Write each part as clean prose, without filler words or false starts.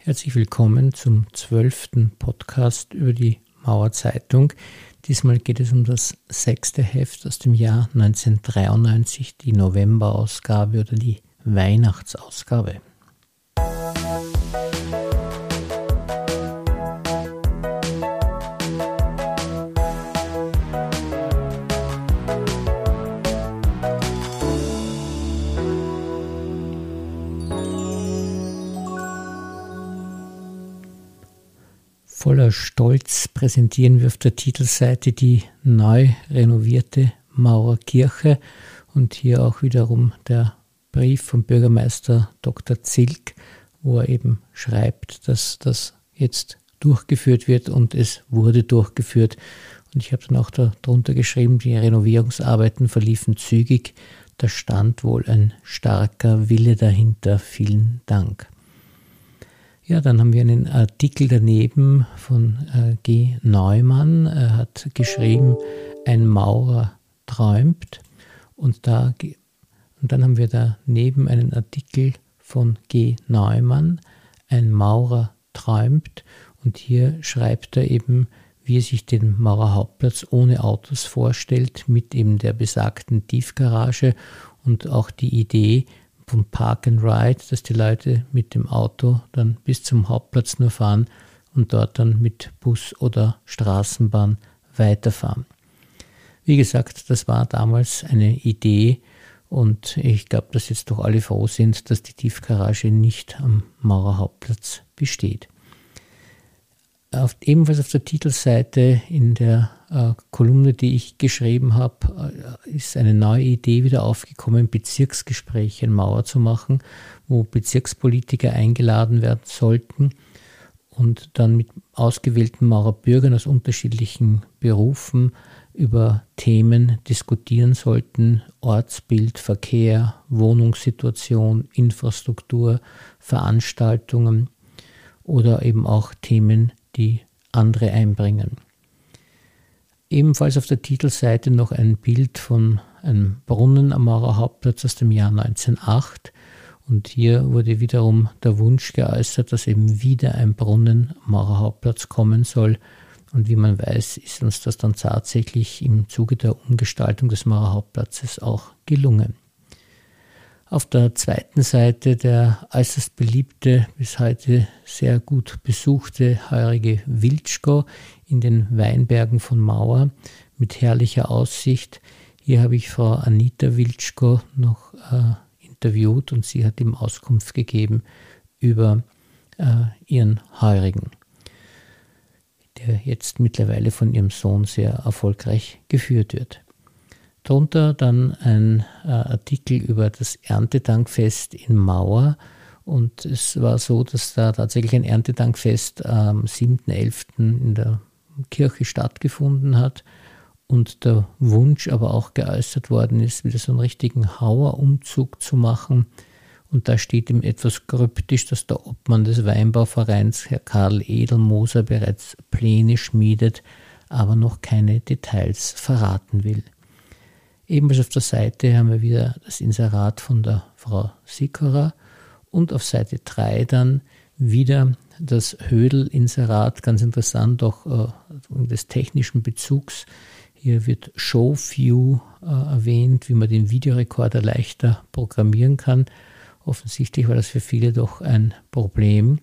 Herzlich willkommen zum 12. Podcast über die Mauerzeitung. Diesmal geht es um das 6. Heft aus dem Jahr 1993, die Novemberausgabe oder die Weihnachtsausgabe. Voller Stolz präsentieren wir auf der Titelseite die neu renovierte Maurerkirche und hier auch wiederum der Brief vom Bürgermeister Dr. Zilk, wo er eben schreibt, dass das jetzt durchgeführt wird und es wurde durchgeführt. Und ich habe dann auch darunter geschrieben, die Renovierungsarbeiten verliefen zügig, da stand wohl ein starker Wille dahinter. Vielen Dank. Ja, dann haben wir einen Artikel daneben von G. Neumann. Er hat geschrieben, ein Maurer träumt. Und dann haben wir daneben einen Artikel von G. Neumann, ein Maurer träumt. Und hier schreibt er eben, wie er sich den Maurerhauptplatz ohne Autos vorstellt, mit eben der besagten Tiefgarage und auch die Idee, vom Park and Ride, dass die Leute mit dem Auto dann bis zum Hauptplatz nur fahren und dort dann mit Bus oder Straßenbahn weiterfahren. Wie gesagt, das war damals eine Idee und ich glaube, dass jetzt doch alle froh sind, dass die Tiefgarage nicht am Maurerhauptplatz besteht. Ebenfalls auf der Titelseite in der Kolumne, die ich geschrieben habe, ist eine neue Idee wieder aufgekommen, Bezirksgespräche in Mauer zu machen, wo Bezirkspolitiker eingeladen werden sollten und dann mit ausgewählten Maurerbürgern aus unterschiedlichen Berufen über Themen diskutieren sollten: Ortsbild, Verkehr, Wohnungssituation, Infrastruktur, Veranstaltungen oder eben auch Themen, die andere einbringen. Ebenfalls auf der Titelseite noch ein Bild von einem Brunnen am Maurerhauptplatz aus dem Jahr 1908. Und hier wurde wiederum der Wunsch geäußert, dass eben wieder ein Brunnen am Maurerhauptplatz kommen soll. Und wie man weiß, ist uns das dann tatsächlich im Zuge der Umgestaltung des Maurerhauptplatzes auch gelungen. Auf der zweiten Seite der äußerst beliebte, bis heute sehr gut besuchte heurige Wiltschko in den Weinbergen von Mauer mit herrlicher Aussicht. Hier habe ich Frau Anita Wiltschko noch interviewt und sie hat ihm Auskunft gegeben über ihren Heurigen, der jetzt mittlerweile von ihrem Sohn sehr erfolgreich geführt wird. Darunter dann ein Artikel über das Erntedankfest in Mauer. Und es war so, dass da tatsächlich ein Erntedankfest am 7.11. in der Kirche stattgefunden hat und der Wunsch aber auch geäußert worden ist, wieder so einen richtigen Hauerumzug zu machen. Und da steht ihm etwas kryptisch, dass der Obmann des Weinbauvereins, Herr Karl Edelmoser, bereits Pläne schmiedet, aber noch keine Details verraten will. Ebenfalls auf der Seite haben wir wieder das Inserat von der Frau Sickerer und auf Seite 3 dann wieder das Hödel-Inserat, ganz interessant, auch des technischen Bezugs. Hier wird ShowView erwähnt, wie man den Videorekorder leichter programmieren kann. Offensichtlich war das für viele doch ein Problem.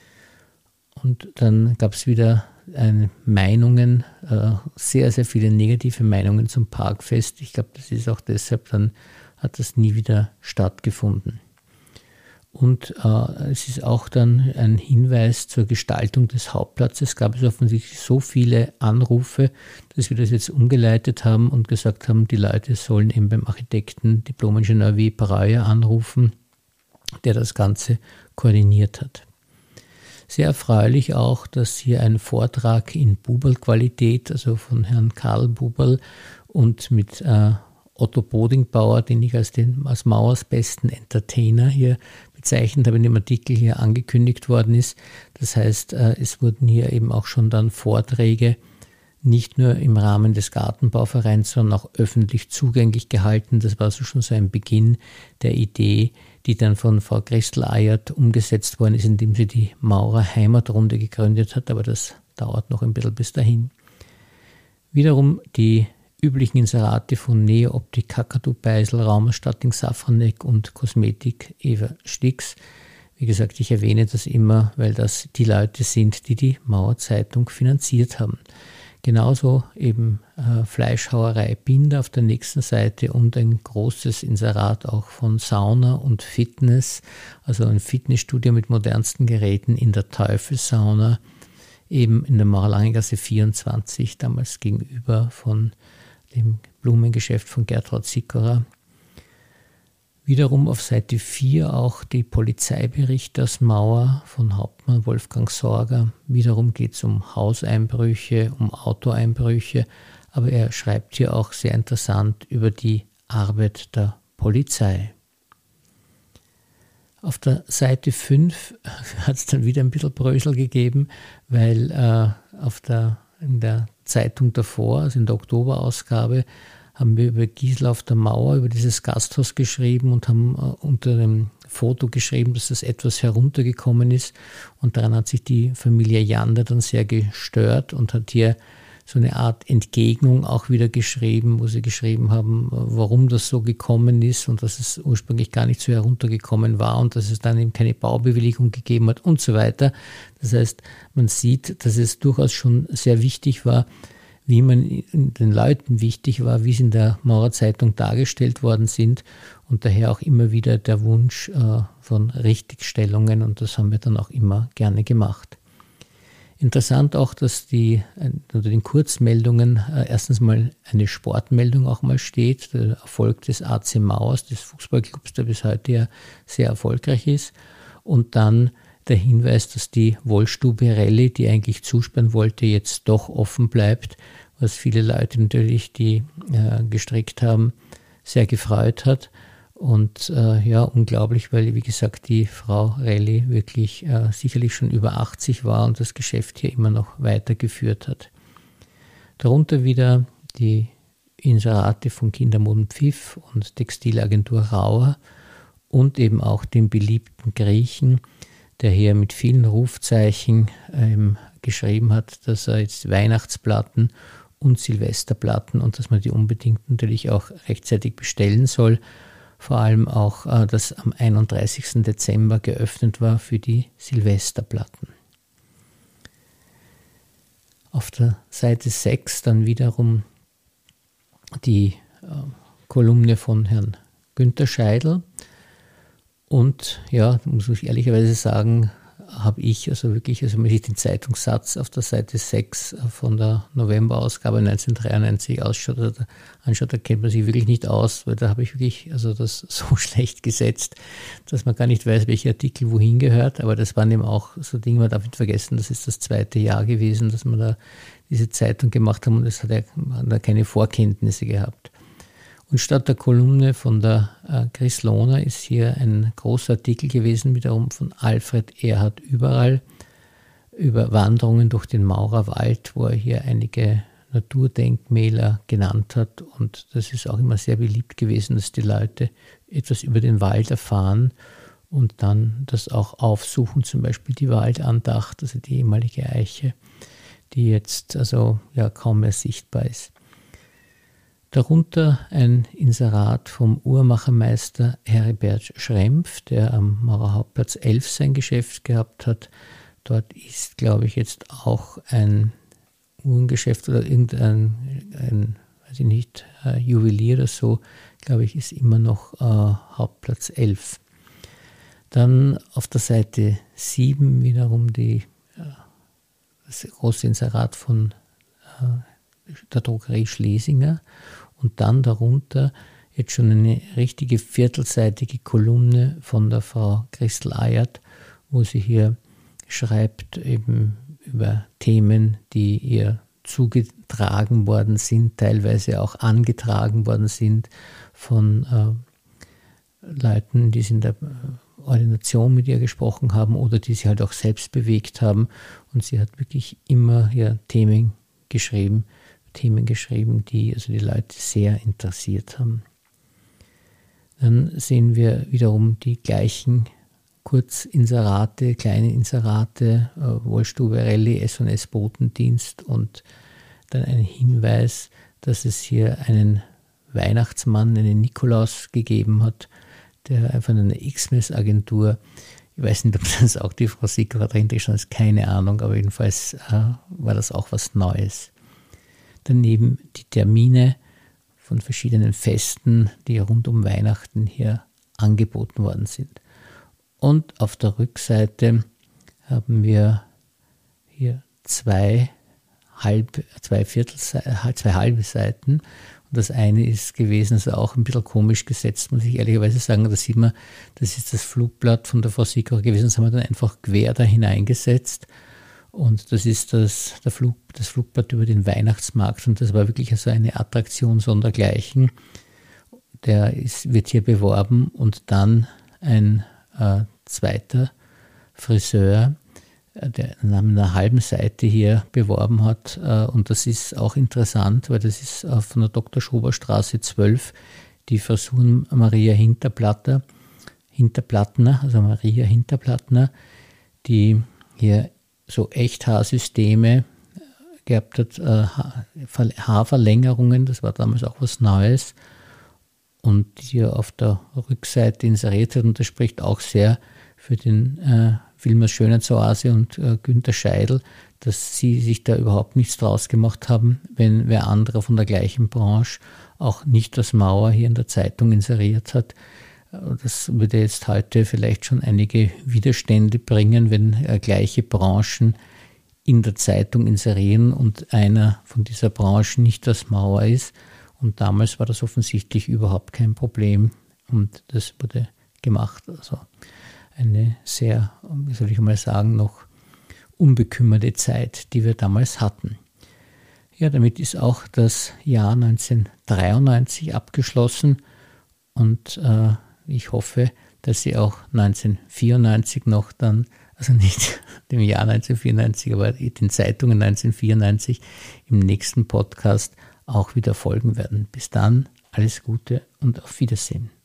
Und dann gab es wieder Meinungen, sehr, sehr viele negative Meinungen zum Parkfest. Ich glaube, das ist auch deshalb, dann hat das nie wieder stattgefunden. Und es ist auch dann ein Hinweis zur Gestaltung des Hauptplatzes. Es gab offensichtlich so viele Anrufe, dass wir das jetzt umgeleitet haben und gesagt haben, die Leute sollen eben beim Architekten Diplom-Ingenieur W. Breuer anrufen, der das Ganze koordiniert hat. Sehr erfreulich auch, dass hier ein Vortrag in Buberl-Qualität, also von Herrn Karl Buberl und mit Otto Bodingbauer, den ich als Mauers besten Entertainer hier bezeichnet habe, in dem Artikel hier angekündigt worden ist. Das heißt, es wurden hier eben auch schon dann Vorträge nicht nur im Rahmen des Gartenbauvereins, sondern auch öffentlich zugänglich gehalten. Das war so schon so ein Beginn der Idee, die dann von Frau Christel-Eyert umgesetzt worden ist, indem sie die Maurer Heimatrunde gegründet hat, aber das dauert noch ein bisschen bis dahin. Wiederum die üblichen Inserate von Neo Optik Kakadu Beisel, Raumerstatting Safranek und Kosmetik Eva Stix. Wie gesagt, ich erwähne das immer, weil das die Leute sind, die die Mauerzeitung finanziert haben. Genauso eben Fleischhauerei Binder auf der nächsten Seite und ein großes Inserat auch von Sauna und Fitness, also ein Fitnessstudio mit modernsten Geräten in der Teufelssauna, eben in der Maurer-Langengasse 24, damals gegenüber von dem Blumengeschäft von Gertraud Sickerer. Wiederum auf Seite 4 auch die Polizeiberichte aus Mauer von Hauptmann Wolfgang Sorger. Wiederum geht es um Hauseinbrüche, um Autoeinbrüche, aber er schreibt hier auch sehr interessant über die Arbeit der Polizei. Auf der Seite 5 hat es dann wieder ein bisschen Brösel gegeben, weil in der Zeitung davor, also in der Oktoberausgabe, haben wir über Gisela auf der Mauer, über dieses Gasthaus geschrieben und haben unter dem Foto geschrieben, dass das etwas heruntergekommen ist. Und daran hat sich die Familie Jander dann sehr gestört und hat hier so eine Art Entgegnung auch wieder geschrieben, wo sie geschrieben haben, warum das so gekommen ist und dass es ursprünglich gar nicht so heruntergekommen war und dass es dann eben keine Baubewilligung gegeben hat und so weiter. Das heißt, man sieht, dass es durchaus schon sehr wichtig war, wie man den Leuten wichtig war, wie sie in der Mauerzeitung dargestellt worden sind und daher auch immer wieder der Wunsch von Richtigstellungen und das haben wir dann auch immer gerne gemacht. Interessant auch, dass unter den Kurzmeldungen erstens mal eine Sportmeldung auch mal steht, der Erfolg des AC Mauers, des Fußballclubs, der bis heute ja sehr erfolgreich ist und dann der Hinweis, dass die Wollstube Rallye, die eigentlich zusperren wollte, jetzt doch offen bleibt, was viele Leute natürlich, die gestrickt haben, sehr gefreut hat. Und unglaublich, weil, wie gesagt, die Frau Rallye wirklich sicherlich schon über 80 war und das Geschäft hier immer noch weitergeführt hat. Darunter wieder die Inserate von Kindermoden Pfiff und Textilagentur Rauer und eben auch den beliebten Griechen, der hier mit vielen Rufzeichen geschrieben hat, dass er jetzt Weihnachtsplatten und Silvesterplatten und dass man die unbedingt natürlich auch rechtzeitig bestellen soll. Vor allem auch, dass am 31. Dezember geöffnet war für die Silvesterplatten. Auf der Seite 6 dann wiederum die Kolumne von Herrn Günter Scheidl. Und ja, muss ich ehrlicherweise sagen, habe ich also wirklich, also wenn man sich den Zeitungssatz auf der Seite 6 von der Novemberausgabe 1993 anschaut, da kennt man sich wirklich nicht aus, weil da habe ich wirklich also das so schlecht gesetzt, dass man gar nicht weiß, welcher Artikel wohin gehört, aber das waren eben auch so Dinge, man darf nicht vergessen, das ist das 2. Jahr gewesen, dass wir da diese Zeitung gemacht haben und man hat da keine Vorkenntnisse gehabt. Und statt der Kolumne von der Chris Lohner ist hier ein großer Artikel gewesen, wiederum von Alfred Erhard Überall, über Wanderungen durch den Maurerwald, wo er hier einige Naturdenkmäler genannt hat. Und das ist auch immer sehr beliebt gewesen, dass die Leute etwas über den Wald erfahren und dann das auch aufsuchen, zum Beispiel die Waldandacht, also die ehemalige Eiche, die jetzt also ja kaum mehr sichtbar ist. Darunter ein Inserat vom Uhrmachermeister Heribert Schrempf, der am Maurer Hauptplatz 11 sein Geschäft gehabt hat. Dort ist, glaube ich, jetzt auch ein Uhrengeschäft oder irgendein weiß ich nicht, Juwelier oder so, glaube ich, ist immer noch Hauptplatz 11. Dann auf der Seite 7 wiederum das große Inserat von der Drogerie Schlesinger und dann darunter jetzt schon eine richtige viertelseitige Kolumne von der Frau Christel-Eyert, wo sie hier schreibt eben über Themen, die ihr zugetragen worden sind, teilweise auch angetragen worden sind von Leuten, die sie in der Ordination mit ihr gesprochen haben oder die sie halt auch selbst bewegt haben. Und sie hat wirklich immer hier Themen Themen geschrieben, die also die Leute sehr interessiert haben. Dann sehen wir wiederum die gleichen Kurzinserate, kleine Inserate, Wollstube Rallye, S&S Botendienst und dann ein Hinweis, dass es hier einen Weihnachtsmann, einen Nikolaus gegeben hat, der von einer Xmas-Agentur, ich weiß nicht, ob das auch die Frau Sicker drin ist, keine Ahnung, aber jedenfalls war das auch was Neues. Daneben die Termine von verschiedenen Festen, die rund um Weihnachten hier angeboten worden sind. Und auf der Rückseite haben wir hier zwei halbe Seiten. Und das eine ist gewesen, also auch ein bisschen komisch gesetzt, muss ich ehrlicherweise sagen. Da sieht man, das ist das Flugblatt von der Frau Sicker gewesen. Das haben wir dann einfach quer da hineingesetzt. Und das ist das Flugblatt über den Weihnachtsmarkt. Und das war wirklich also eine Attraktion sondergleichen. Wird hier beworben und dann ein zweiter Friseur, der an einer halben Seite hier beworben hat. Und das ist auch interessant, weil das ist von der Dr. Schober Straße 12, die Frisuren Maria Hinterplattner, also Maria Hinterplattner, die hier so Echthaarsysteme gehabt hat, Haarverlängerungen, das war damals auch was Neues, und die hier auf der Rückseite inseriert hat, und das spricht auch sehr für den Wilmers Schönheitsoase und Günther Scheidl, dass sie sich da überhaupt nichts draus gemacht haben, wenn wer andere von der gleichen Branche auch nicht das Mauer hier in der Zeitung inseriert hat. Das würde jetzt heute vielleicht schon einige Widerstände bringen, wenn gleiche Branchen in der Zeitung inserieren und einer von dieser Branche nicht das Mauer ist. Und damals war das offensichtlich überhaupt kein Problem und das wurde gemacht. Also eine sehr, wie soll ich mal sagen, noch unbekümmerte Zeit, die wir damals hatten. Ja, damit ist auch das Jahr 1993 abgeschlossen und ich hoffe, dass Sie auch 1994 noch dann, also nicht dem Jahr 1994, aber den Zeitungen 1994 im nächsten Podcast auch wieder folgen werden. Bis dann, alles Gute und auf Wiedersehen.